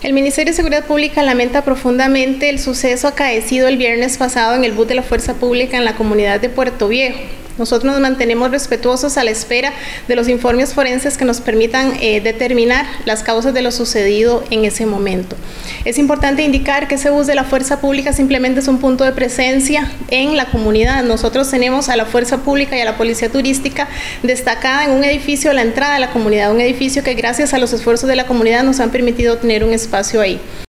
El Ministerio de Seguridad Pública lamenta profundamente el suceso acaecido el viernes pasado en el bus de la Fuerza Pública en la comunidad de Puerto Viejo. Nosotros nos mantenemos respetuosos a la espera de los informes forenses que nos permitan determinar las causas de lo sucedido en ese momento. Es importante indicar que ese bus de la Fuerza Pública simplemente es un punto de presencia en la comunidad. Nosotros tenemos a la Fuerza Pública y a la Policía Turística destacada en un edificio a la entrada de la comunidad, un edificio que gracias a los esfuerzos de la comunidad nos han permitido tener un espacio ahí.